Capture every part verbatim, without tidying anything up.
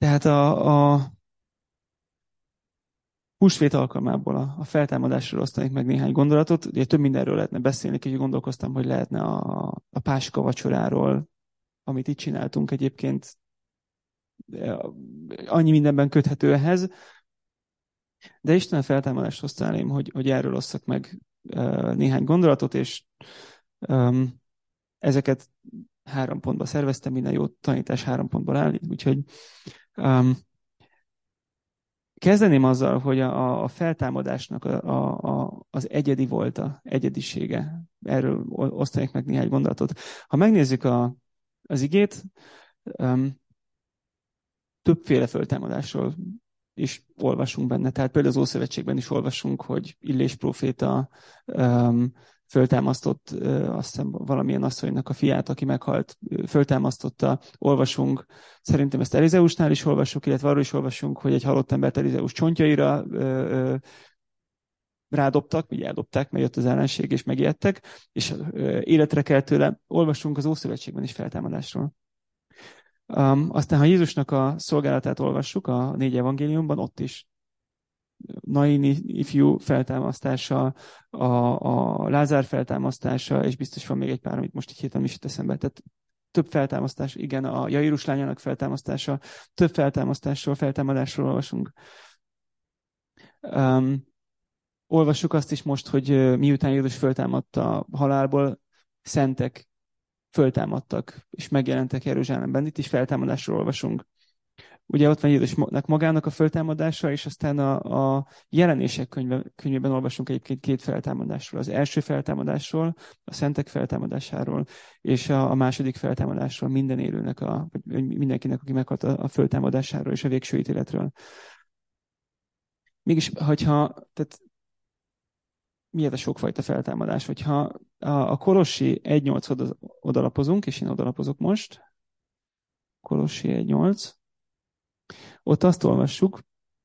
Tehát a, a húsvét alkalmából a, a feltámadásról osztanék meg néhány gondolatot. Ugye több mindenről lehetne beszélni, és gondolkoztam, hogy lehetne a, a Páska vacsoráról, amit itt csináltunk egyébként, annyi mindenben köthető ehhez. De Isten a feltámadást hozta elém, hogy, hogy erről osszak meg uh, néhány gondolatot, és um, ezeket három pontba szerveztem, minden jó tanítás három pontból áll, úgyhogy um, kezdeném azzal, hogy a, a feltámadásnak a, a, a, az egyedi volta, egyedisége. Erről osztanék meg néhány gondolatot. Ha megnézzük a, az igét, um, többféle feltámadásról is olvasunk benne. Tehát például az Ószövetségben is olvasunk, hogy Illés próféta um, föltámasztott, uh, azt hiszem valamilyen asszonynak a fiát, aki meghalt, föltámasztotta, olvasunk. Szerintem ezt Elizeusnál is olvasunk, illetve arról is olvasunk, hogy egy halott embert Elizeus csontjaira uh, uh, rádobtak, vagy eldobták, mert jött az ellenség, és megijedtek, és uh, életre kelt tőle. Olvasunk az Ószövetségben is feltámadásról. Um, aztán, ha Jézusnak a szolgálatát olvassuk a négy evangéliumban, ott is Naini ifjú feltámasztása, a, a Lázár feltámasztása, és biztos van még egy pár, amit most így héten is jut eszembe. Tehát több feltámasztás, igen, a Jairus lányának feltámasztása, több feltámasztásról, feltámadásról olvasunk. Um, olvassuk azt is most, hogy miután Jézus feltámadt a halálból, szentek föltámadtak, és megjelentek Jeruzsálemben. Itt is feltámadásról olvasunk. Ugye ott van Jézusnak magának a föltámadása, és aztán a, a jelenések könyve, könyvében olvasunk egyébként két feltámadásról. Az első feltámadásról, a szentek feltámadásáról, és a, a második feltámadásról, minden élőnek, a, vagy mindenkinek, aki meghalt a, a föltámadásáról és a végső ítéletről. Mégis, hogyha, tehát miért a sokfajta feltámadás? Hogyha a, a Kolossi egy nyolc oda, odalapozunk, és én odalapozok most, Kolossi egy nyolc, ott azt olvassuk,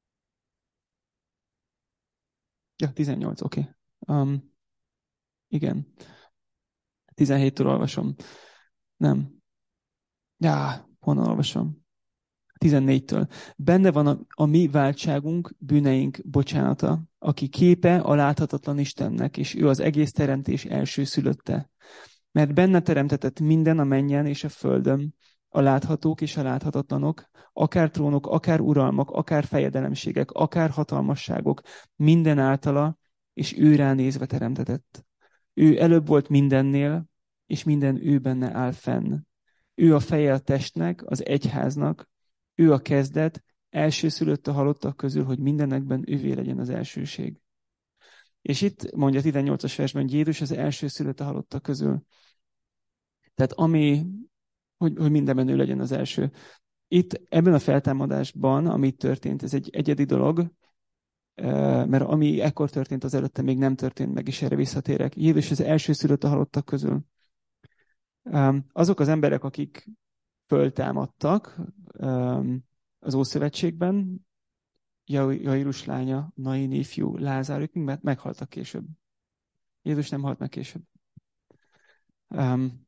ja, tizennyolc, oké. Okay. Um, igen. tizenhéttől olvasom. Nem. Já, honnan olvasom? tizennégytől. Benne van a, a mi váltságunk, bűneink bocsánata, aki képe a láthatatlan Istennek, és ő az egész teremtés első szülötte. Mert benne teremtetett minden a mennyen és a földön, a láthatók és a láthatatlanok, akár trónok, akár uralmak, akár fejedelemségek, akár hatalmasságok, minden általa, és ő ránézve teremtetett. Ő előbb volt mindennél, és minden ő benne áll fenn. Ő a feje a testnek, az egyháznak, ő a kezdet, elsőszülött a halottak közül, hogy mindenekben ővé legyen az elsőség. És itt mondja a tizennyolcas versben, hogy Jézus az elsőszülött a halottak közül. Tehát ami, hogy, hogy mindenben ő legyen az első. Itt ebben a feltámadásban, ami történt, ez egy egyedi dolog, mert ami ekkor történt, az előtte még nem történt meg, és erre visszatérek. Jézus az elsőszülött a halottak közül. Azok az emberek, akik föltámadtak az Ószövetségben, Jairus lánya, Naini ifjú, Lázár, ők mind meghaltak később. Jézus nem halt meg később. Um,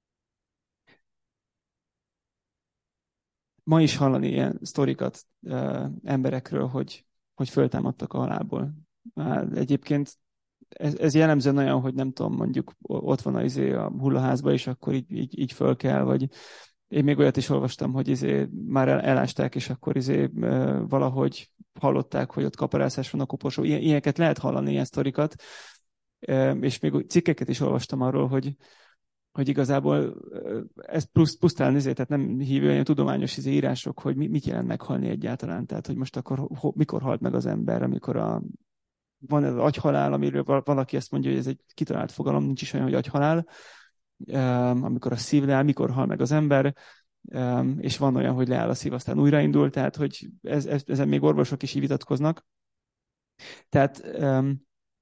ma is hallani ilyen sztorikat uh, emberekről, hogy, hogy föltámadtak a halálból. Már egyébként ez, ez jellemzően olyan, hogy nem tudom, mondjuk ott van az izé a hullaházba, és akkor így, így, így föl kell, vagy én még olyat is olvastam, hogy izé már el, elásták, és akkor izé uh, valahogy hallották, hogy ott kaparászás van a koporsó. Ilyen, ilyeneket lehet hallani, ilyen sztorikat. Uh, és még cikkeket is olvastam arról, hogy, hogy igazából uh, ez plusz, pusztán izé, tehát nem hívő olyan tudományos izé írások, hogy mi, mit jelent meghalni egyáltalán. Tehát, hogy most akkor ho, mikor halt meg az ember, amikor a, van ez az agyhalál, amiről valaki ezt mondja, hogy ez egy kitalált fogalom, nincs is olyan, hogy agyhalál. Um, amikor a szív leáll, mikor hal meg az ember, um, és van olyan, hogy leáll a szív, aztán újraindul, tehát hogy ez, ez, ezen még orvosok is így vitatkoznak. Tehát um,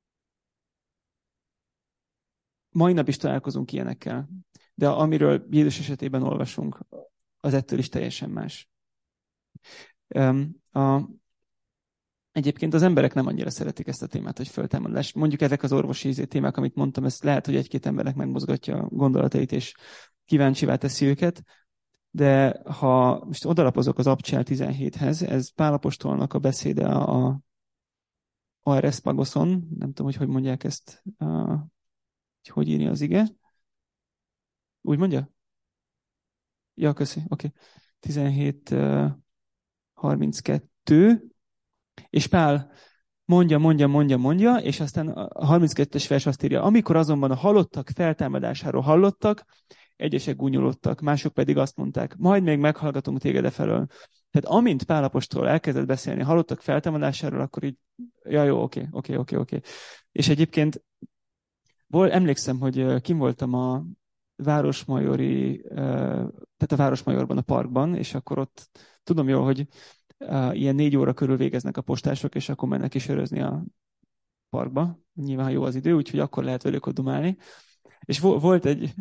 mai nap is találkozunk ilyenekkel, de amiről Jézus esetében olvasunk, az ettől is teljesen más. Um, a, egyébként az emberek nem annyira szeretik ezt a témát, hogy föltámadás. Mondjuk ezek az orvosi témák, amit mondtam, ez lehet, hogy egy-két embernek megmozgatja a gondolatait, és kíváncsivá teszi őket. De ha most odalapozok az Abcsel tizenhéthez, ez Pál apostolnak a beszéde a Aerespagoson, nem tudom, hogy hogy mondják ezt, uh, hogy hogy írja az ige. Úgy mondja? Ja, köszi, oké. Okay. tizenhét harminckettő, és Pál mondja, mondja, mondja, mondja, és aztán a harminckettes vers azt írja, amikor azonban a halottak feltámadásáról hallottak, egyesek gúnyolódtak, mások pedig azt mondták, majd még meghallgatunk téged e felől. Tehát amint Pál apostol elkezdett beszélni halottak feltámadásáról, akkor így, ja jó, oké, oké, oké, oké. És egyébként vol, emlékszem, hogy kim voltam a Városmajori, tehát a Városmajorban, a parkban, és akkor ott tudom jól, hogy ilyen négy óra körül végeznek a postások, és akkor mennek is örözni a parkba. Nyilván jó az idő, úgyhogy akkor lehet velük ott dumálni. És vo- volt egy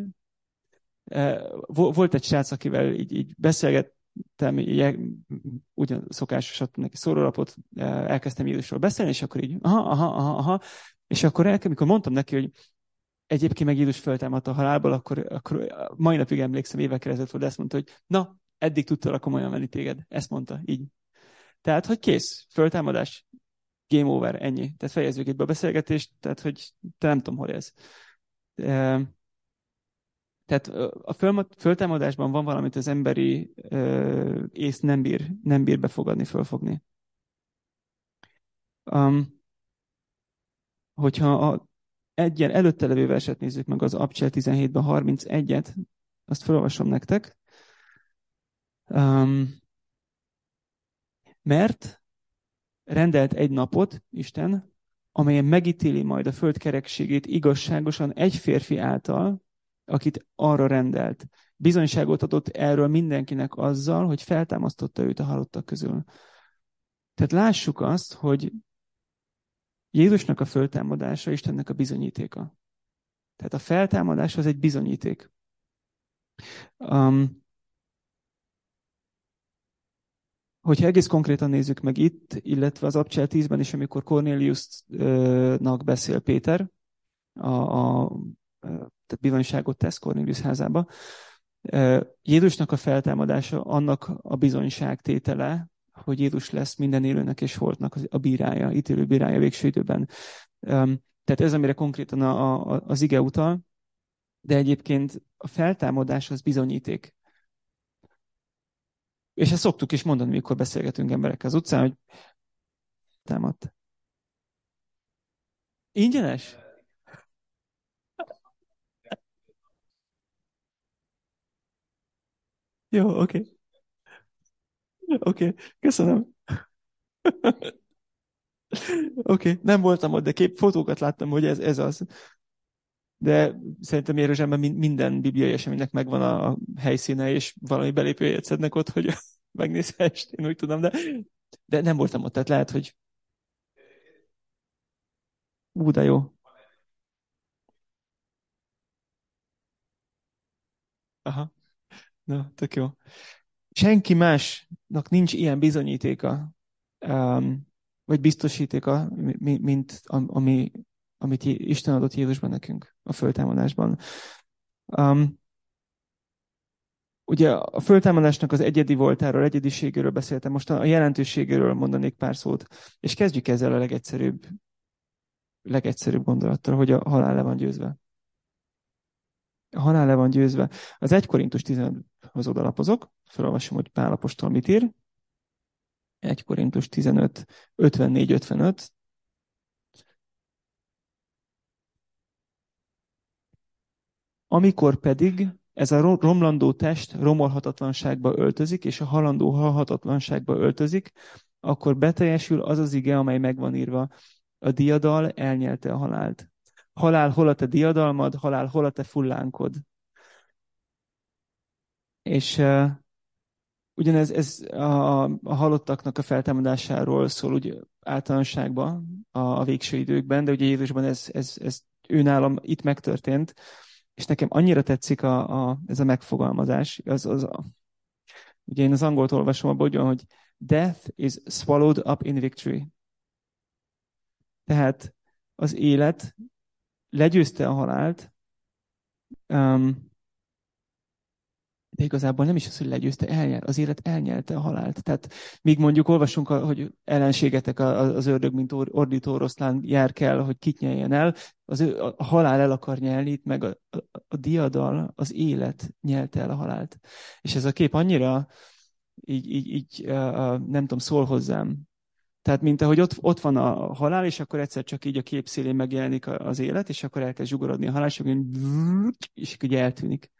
volt egy srác, akivel így, így beszélgettem, így, ugyan szokásos, adtam neki szórólapot, elkezdtem Jézusról beszélni, és akkor így, aha, aha, aha, aha. És akkor el, amikor mondtam neki, hogy egyébként meg Jézus föltámadt a halálból, akkor, akkor mai napig emlékszem, évekkel ezelőtt volt, ezt mondta, hogy na, eddig tudtalak komolyan venni téged. Ezt mondta, így. Tehát, hogy kész, föltámadás, game over, ennyi. Tehát fejezzük itt be a beszélgetést, tehát, hogy te nem tudom, hol ez. Tehát a föltámadásban van valamit az emberi uh, ész nem bír, nem bír befogadni, fölfogni. Um, hogyha a egyen előtte levő verset nézzük meg, az Abcsel tizenhétben harmincegyet, azt felolvasom nektek. Um, mert rendelt egy napot, Isten, amelyen megítéli majd a föld kerekségét igazságosan egy férfi által, akit arra rendelt. Bizonyságot adott erről mindenkinek azzal, hogy feltámasztotta őt a halottak közül. Tehát lássuk azt, hogy Jézusnak a föltámadása Istennek a bizonyítéka. Tehát a feltámadás az egy bizonyíték. Um, hogyha egész konkrétan nézzük meg itt, illetve az Abcsel tízben is, amikor Cornéliusnak beszél Péter, a, a, tehát bizonyságot tesz Cornélius házába, Jézusnak a feltámadása annak a bizonyságtétele, hogy Jézus lesz minden élőnek és holtnak a bírája, ítélő bírája végső időben. Tehát ez, amire konkrétan a, a, az ige utal, de egyébként a feltámadás az bizonyíték. És ezt szoktuk is mondani, mikor beszélgetünk emberekkel az utcán, hogy támadt. Ingyenes? Jó, oké. Okay. Oké, okay. Köszönöm. Oké, okay. Nem voltam ott, de kép, fotókat láttam, hogy ez, ez az. De szerintem Jeruzsálemben minden bibliai eseménynek megvan a helyszíne, és valami belépőjegyet szednek ott, hogy megnézhess, én úgy tudom, de, de nem voltam ott, tehát lehet, hogy ú, de jó. Aha, na, tök jó. Senki másnak nincs ilyen bizonyítéka, um, vagy biztosítéka, mint ami, amit Isten adott Jézusban nekünk a föltámadásban. Um, Ugye a föltámadásnak az egyedi voltáról, egyediségéről beszéltem, most a jelentőségéről mondanék pár szót, és kezdjük ezzel a legegyszerűbb, legegyszerűbb gondolattal, hogy a halál le van győzve. A halál le van győzve. Az egy Korintus tizenöthoz odalapozok, felolvasom, hogy Pál apostol mit ír. egy Korintus tizenöt, ötvennégy ötvenöt. Amikor pedig ez a romlandó test romolhatatlanságba öltözik, és a halandó halhatatlanságba öltözik, akkor beteljesül az az ige, amely megvan írva. A diadal elnyelte a halált. Halál, hol a te diadalmad, halál, hol a te fullánkod. És uh, ugyanez ez a, a halottaknak a feltámadásáról szól úgy általánosságban a, a végső időkben, de ugye Jézusban ez, ez, ez őnálam itt megtörtént, és nekem annyira tetszik a, a, ez a megfogalmazás. Az, az a, ugye én az angolt olvasom abban, hogy death is swallowed up in victory. Tehát az élet legyőzte a halált, um, De igazából nem is az, hogy legyőzte, elnyer, az élet elnyelte a halált. Tehát míg mondjuk olvasunk, hogy ellenségetek az ördög, mint ordító oroszlán jár kell, hogy kit nyeljen el, az ő, a halál el akar nyelni, itt meg a, a, a diadal, az élet nyelte el a halált. És ez a kép annyira így, így, így nem tudom, szól hozzám. Tehát mint ahogy ott, ott van a halál, és akkor egyszer csak így a kép szélén megjelenik az élet, és akkor elkezd zsugorodni a halál, és akkor és így eltűnik.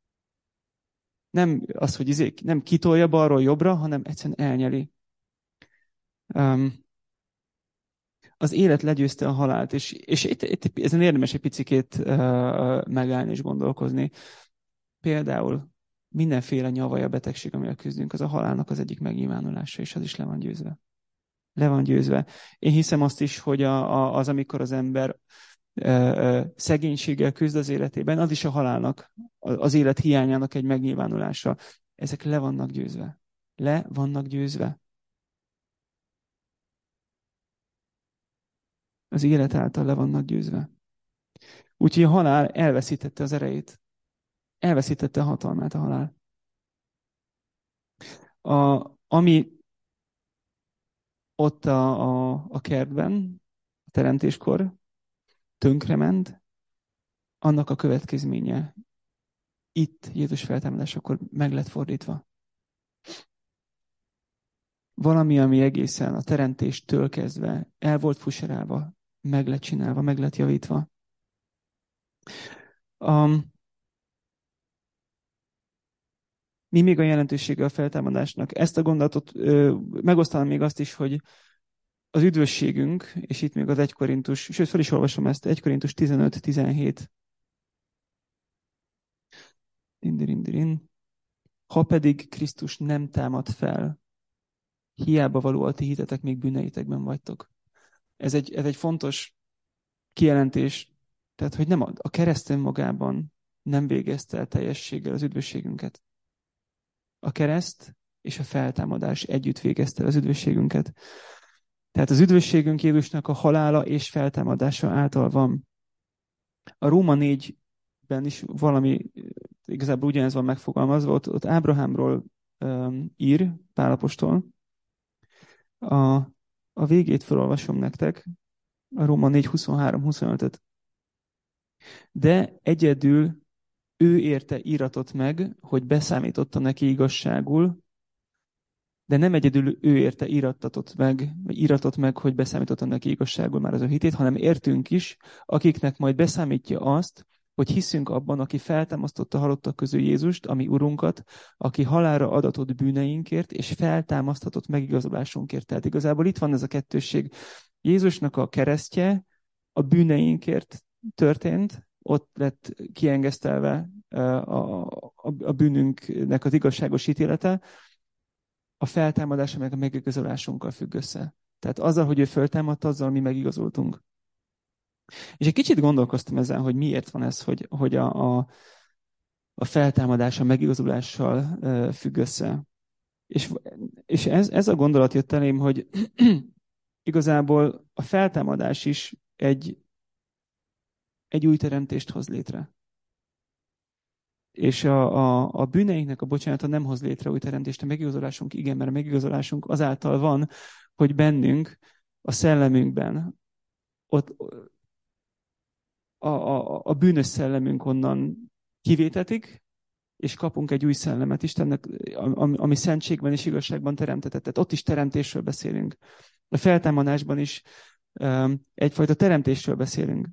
Nem az, hogy izé, nem kitolja balról jobbra, hanem egyszerűen elnyeli. Um, az élet legyőzte a halált, és, és itt, itt ezen érdemes egy picikét uh, megállni és gondolkozni. Például mindenféle nyavaja betegség, amivel küzdünk, az a halálnak az egyik megnyilvánulása, és az is le van győzve. Le van győzve. Én hiszem azt is, hogy a, a, az, amikor az ember ö, ö, szegénységgel küzd az életében, az is a halálnak, az élet hiányának egy megnyilvánulása. Ezek le vannak győzve. Le vannak győzve. Az élet által le vannak győzve. Úgyhogy a halál elveszítette az erejét. Elveszítette a hatalmát a halál. A, ami ott a, a, a kertben, a teremtéskor tönkrement, annak a következménye itt Jézus feltámadásakor meg lett fordítva. Valami, ami egészen a teremtéstől kezdve el volt fuserálva, meg lett csinálva, meg lett javítva. Um, mi még a jelentősége a feltámadásnak? Ezt a gondolatot ö, megosztanám még azt is, hogy az üdvösségünk, és itt még az egy Korintus, sőt, fel is olvasom ezt, egy Korintus tizenöt tizenhét. Dindirindirin. Ha pedig Krisztus nem támad fel, hiába való a ti hitetek, még bűneitekben vagytok. Ez egy, ez egy fontos kijelentés, tehát, hogy nem a, a kereszt önmagában nem végezte el teljességgel az üdvösségünket. A kereszt és a feltámadás együtt végezte el az üdvösségünket. Tehát az üdvösségünk Jézusnak a halála és feltámadása által van. A Róma négyben is valami, igazából ugyanez van megfogalmazva, ott, ott Ábrahámról um, ír Pál apostol. A, a végét felolvasom nektek, a Róma négy huszonhárom huszonötöt. De egyedül ő érte íratot meg, hogy beszámította neki igazságul, de nem egyedül ő érte írattatot meg, vagy íratot meg, hogy beszámította neki igazságul már az ő hitét, hanem értünk is, akiknek majd beszámítja azt, hogy hiszünk abban, aki feltámasztotta halottak közül Jézust, ami Urunkat, aki halálra adatott bűneinkért, és feltámasztatott megigazolásunkért. Tehát igazából itt van ez a kettősség. Jézusnak a keresztje a bűneinkért történt, ott lett kiengesztelve a, a, a bűnünknek az igazságos ítélete, a feltámadása meg a megigazolásunkkal függ össze. Tehát azzal, hogy ő feltámadt, azzal mi megigazoltunk. És egy kicsit gondolkoztam ezen, hogy miért van ez, hogy, hogy a, a, a feltámadás a megigazolással uh, függ össze. És, és ez, ez a gondolat jött elém, hogy igazából a feltámadás is egy, egy új teremtést hoz létre. És a, a, a bűneinknek a bocsánata nem hoz létre új teremtést, a megigazolásunk igen, mert a megigazolásunk azáltal van, hogy bennünk, a szellemünkben, ott a, a, a bűnös szellemünk onnan kivétetik, és kapunk egy új szellemet Istennek, ami, ami szentségben és igazságban teremtetett. Tehát ott is teremtésről beszélünk. A feltámadásban is um, egyfajta teremtésről beszélünk.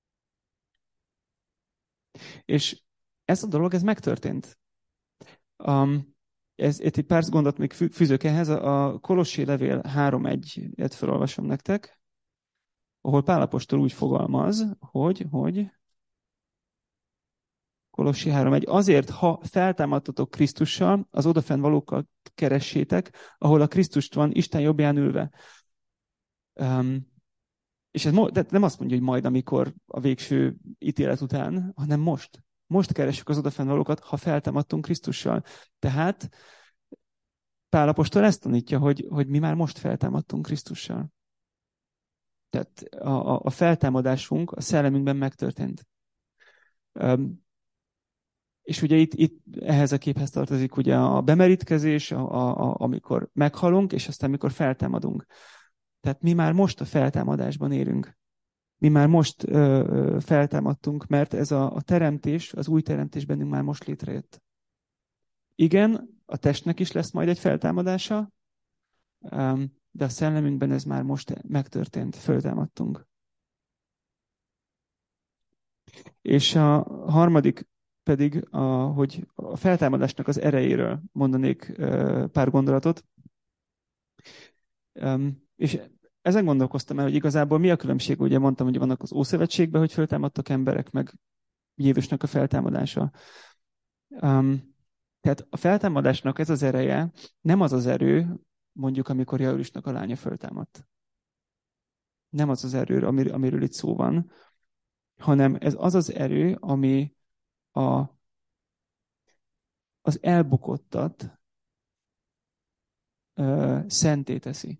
És ez a dolog, ez megtörtént. Um, ez, itt egy pár gondot még fűzök ehhez. A Kolossi levél három egyet felolvasom nektek, ahol Pál apostol úgy fogalmaz, hogy, hogy Kolossi három egy. Azért, ha feltámadtatok Krisztussal, az odafenn valókkal keressétek, ahol a Krisztust van, Isten jobbján ülve. Um, és ez mo- de nem azt mondja, hogy majd, amikor a végső ítélet után, hanem most. Most keressük az odafenn valókat, ha feltámadtunk Krisztussal. Tehát Pál apostol ezt tanítja, hogy, hogy mi már most feltámadtunk Krisztussal. Tehát a, a, a feltámadásunk a szellemünkben megtörtént. Um, És ugye itt, itt ehhez a képhez tartozik ugye a bemerítkezés, a, a, a, amikor meghalunk, és aztán amikor feltámadunk. Tehát mi már most a feltámadásban élünk. Mi már most ö, ö, feltámadtunk, mert ez a, a teremtés, az új teremtés bennünk már most létrejött. Igen, a testnek is lesz majd egy feltámadása, de a szellemünkben ez már most megtörtént, föltámadtunk. És a harmadik pedig, a, hogy a feltámadásnak az erejéről mondanék pár gondolatot. És ezen gondolkoztam el, hogy igazából mi a különbség, ugye mondtam, hogy vannak az Ószövetségben, hogy föltámadtak emberek, meg Jézusnak a feltámadása. Um, tehát a feltámadásnak ez az ereje nem az az erő, mondjuk, amikor Jairusnak a lánya föltámadt. Nem az az erő, amir, amiről itt szó van, hanem ez az az erő, ami a, az elbukottat ö, szenté teszi.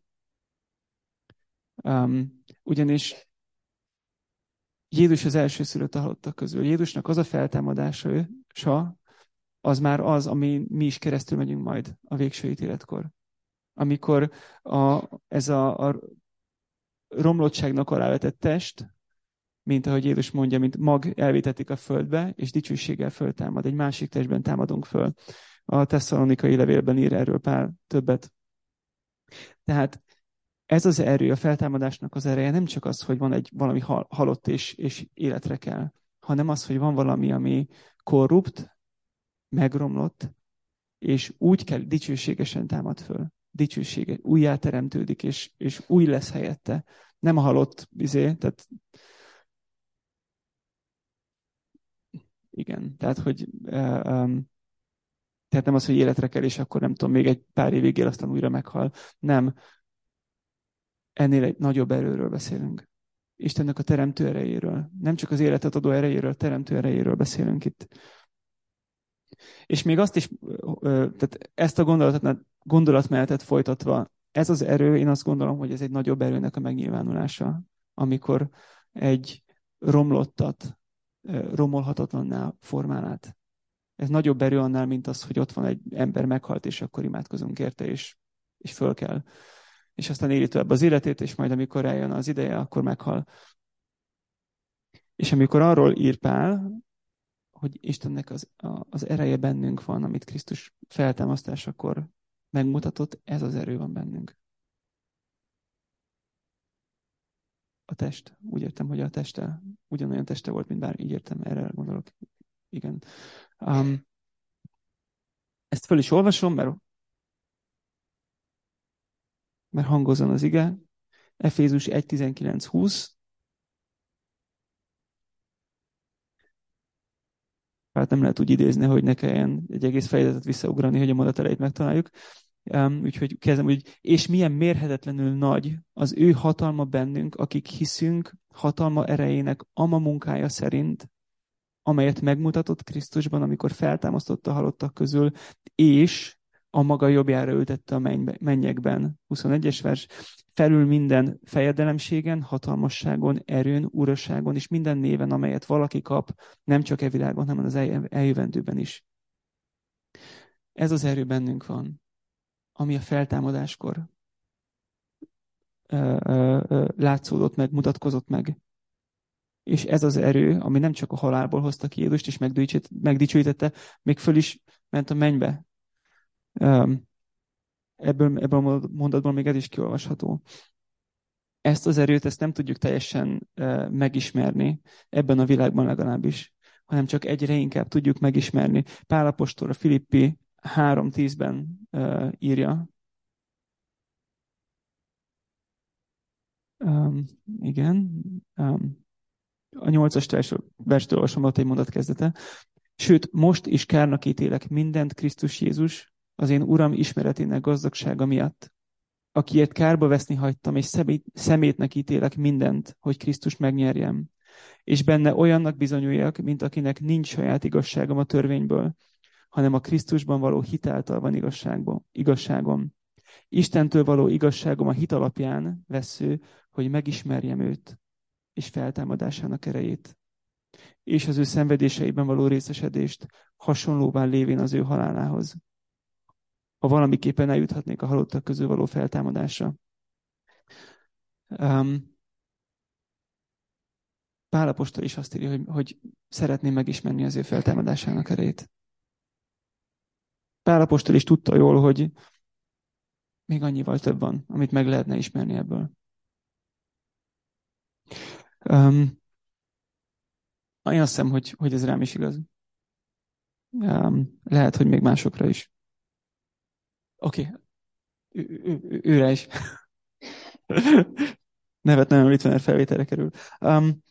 Um, ugyanis Jézus az elsőszülött a halottak közül. Jézusnak az a feltámadása, az már az, ami mi is keresztül megyünk majd a végső ítéletkor. Amikor a, ez a, a romlottságnak alávetett test, mint ahogy Jézus mondja, mint mag elvétetik a földbe, és dicsőséggel föltámad. Egy másik testben támadunk föl. A Tesszalonikai levélben ír erről Pál többet. Tehát ez az erő, a feltámadásnak az ereje nem csak az, hogy van egy valami hal, halott és, és életre kell, hanem az, hogy van valami, ami korrupt, megromlott, és úgy kell, dicsőségesen támad föl. Dicsősége, újjá teremtődik, és, és új lesz helyette. Nem a halott, izé, tehát igen, tehát, hogy um, tehát nem az, hogy életre kell, és akkor nem tudom, még egy pár évig él, aztán újra meghal. Nem. Ennél egy nagyobb erőről beszélünk. Istennek a teremtő erejéről. Nem csak az életet adó erejéről, a teremtő erejéről beszélünk itt. És még azt is, tehát ezt a gondolatot, gondolatmenetet folytatva, ez az erő, én azt gondolom, hogy ez egy nagyobb erőnek a megnyilvánulása, amikor egy romlottat romolhatatlanná formál át. Ez nagyobb erő annál, mint az, hogy ott van egy ember meghalt, és akkor imádkozunk érte, és, és föl kell. És aztán éli tovább az életét, és majd amikor eljön az ideje, akkor meghal. És amikor arról ír Pál, hogy Istennek az, az ereje bennünk van, amit Krisztus feltámasztásakor megmutatott, ez az erő van bennünk. A test. Úgy értem, hogy a teste ugyanolyan teste volt, mint bár így értem, erre gondolok. Igen. Um, ezt föl is olvasom, mert, mert hangozzon az ige. Efézus egy tizenkilenc húsz. Hát nem lehet úgy idézni, hogy ne kelljen egy egész fejezetet visszaugrani, hogy a mondat elejét megtaláljuk. Um, úgyhogy kezdem, hogy és milyen mérhetetlenül nagy az ő hatalma bennünk, akik hiszünk hatalma erejének ama munkája szerint, amelyet megmutatott Krisztusban, amikor feltámasztotta a halottak közül, és a maga jobbjára ültette a mennybe, mennyekben. huszonegyes vers. Felül minden fejedelemségen, hatalmasságon, erőn, uraságon és minden néven, amelyet valaki kap, nem csak e világon, hanem az eljövendőben is. Ez az erő bennünk van, ami a feltámadáskor ö, ö, ö, látszódott meg, mutatkozott meg. És ez az erő, ami nem csak a halálból hozta ki Jézust, és megdicsőítette, még föl is ment a mennybe. Ebből, ebből a mondatból még ez is kiolvasható. Ezt az erőt, ezt nem tudjuk teljesen megismerni, ebben a világban legalábbis, hanem csak egyre inkább tudjuk megismerni. Pál apostol a Filippi három tízben írja. Um, igen. Um, a nyolcas verstől olvasom, ott egy mondat kezdete. Sőt, most is kárnak ítélek mindent Krisztus Jézus, az én Uram ismeretének gazdagsága miatt, akiért kárba veszni hagytam, és szemét, szemétnek ítélek mindent, hogy Krisztus megnyerjem. És benne olyannak bizonyuljak, mint akinek nincs saját igazságom a törvényből, hanem a Krisztusban való hitáltal van igazságom. Istentől való igazságom a hit alapján vesző, hogy megismerjem őt, és feltámadásának erejét, és az ő szenvedéseiben való részesedést, hasonlóvá lévén az ő halálához. Ha valamiképpen eljuthatnék a halottak közül való feltámadásra. Um, Pál apostol is azt írja, hogy, hogy szeretném megismerni az ő feltámadásának erejét. Pál apostol is tudta jól, hogy még annyival több van, amit meg lehetne ismerni ebből. Um, én azt hiszem, hogy, hogy ez rám is igaz. Um, lehet, hogy még másokra is. Oké, okay. ő, ő, ő, őre is. Nevet nem említve, mert felvételre kerül. Um,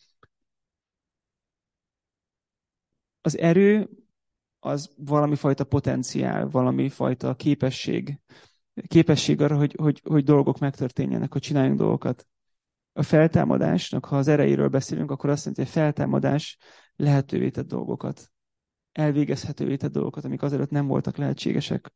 az erő az valami fajta potenciál, valami fajta képesség. Képesség arra, hogy, hogy, hogy dolgok megtörténjenek, hogy csináljunk dolgokat. A feltámadásnak, ha az erejéről beszélünk, akkor azt jelenti, hogy a feltámadás lehetővé tett dolgokat. Elvégezhetővé tett dolgokat, amik azelőtt nem voltak lehetségesek.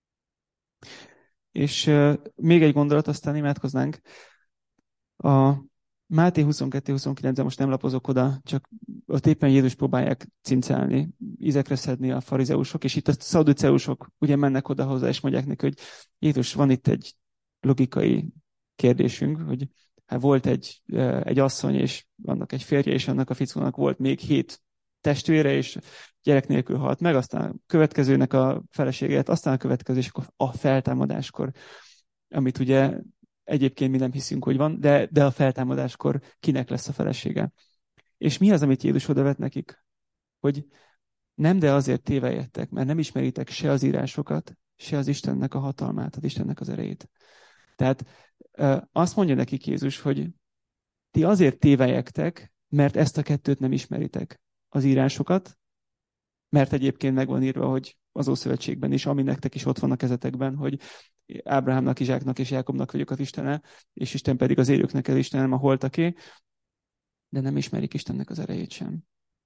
És uh, még egy gondolat, aztán imádkoznánk. A Máté huszonkettő huszonkilenc, de most nem lapozok oda, csak ott éppen Jézus próbálják cincálni, ízekre szedni a farizeusok, és itt a szaduceusok ugye mennek oda hozzá, és mondják neki, hogy Jézus, van itt egy logikai kérdésünk, hogy hát volt egy, egy asszony, és annak egy férje, és annak a fickónak volt még hét testvére, és gyerek nélkül halt meg, aztán a következőnek a feleséget, aztán a következő, és akkor a feltámadáskor, amit ugye egyébként mi nem hiszünk, hogy van, de, de a feltámadáskor kinek lesz a felesége. És mi az, amit Jézus odavet nekik? Hogy nem, de azért tévejettek, mert nem ismeritek se az írásokat, se az Istennek a hatalmát, az Istennek az erejét. Tehát azt mondja nekik Jézus, hogy ti azért tévejektek, mert ezt a kettőt nem ismeritek. Az írásokat, mert egyébként meg van írva, hogy az Ószövetségben is, ami nektek is ott van a kezetekben, hogy Ábrahámnak, Izsáknak és Jákobnak vagyok az Istene, és Isten pedig az élőknek az Istenem, a holtaké, de nem ismerik Istennek az erejét sem.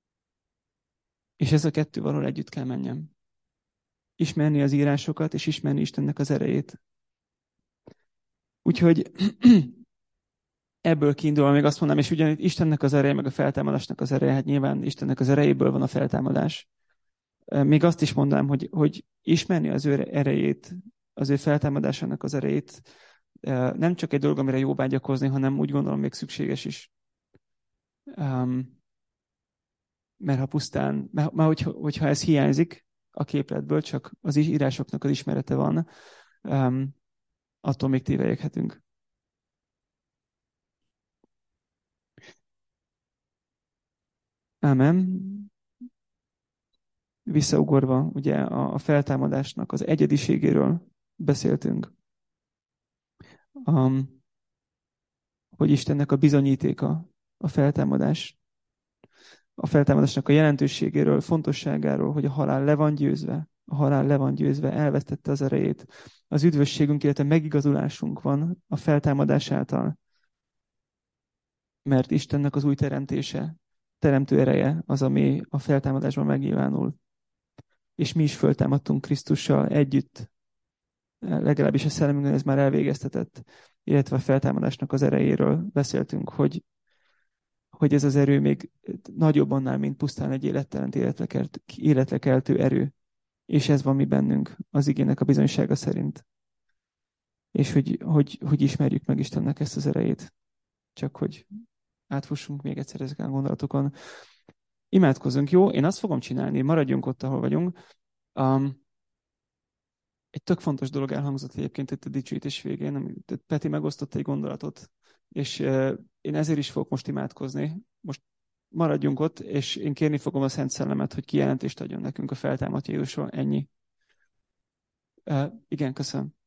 És ez a kettő valahol együtt kell menjem. Ismerni az írásokat, és ismerni Istennek az erejét. Úgyhogy ebből kiindulva még azt mondom, és ugyanitt Istennek az ereje, meg a feltámadásnak az ereje, hát nyilván Istennek az erejéből van a feltámadás. Még azt is mondanám, hogy, hogy ismerni az ő erejét, az ő feltámadásának az erejét nem csak egy dolog, amire jó vágyakozni, hanem úgy gondolom még szükséges is. Um, mert ha pusztán, mert, mert hogyha, hogyha ez hiányzik a képletből, csak az írásoknak az ismerete van, um, attól még tévelyekhetünk. Ámen. Visszaugorva, ugye a, a feltámadásnak az egyediségéről beszéltünk. Um, hogy Istennek a bizonyítéka a feltámadás. A feltámadásnak a jelentőségéről, fontosságáról, hogy a halál le van győzve. A halál le van győzve, elvesztette az erejét. Az üdvösségünk, illetve megigazulásunk van a feltámadás által. Mert Istennek az új teremtése, teremtő ereje az, ami a feltámadásban megnyilvánul. És mi is föltámadtunk Krisztussal együtt. Legalábbis a szellemünkben ez már elvégeztetett. Illetve a feltámadásnak az erejéről beszéltünk, hogy hogy ez az erő még nagyobb annál, mint pusztán egy élettelent életre keltő erő. És ez van mi bennünk, az igének a bizonysága szerint. És hogy, hogy, hogy ismerjük meg Istennek ezt az erejét. Csak hogy átfussunk még egyszer ezeken a gondolatokon. Imádkozzunk, jó? Én azt fogom csinálni, maradjunk ott, ahol vagyunk. Um, egy tök fontos dolog elhangzott egyébként itt a dicsőítés végén, amit Peti megosztott egy gondolatot, és uh, én ezért is fogok most imádkozni. Most maradjunk ott, és én kérni fogom a Szent Szellemet, hogy kijelentést adjon nekünk a feltámadt Jézusról. Ennyi. Uh, igen, köszönöm.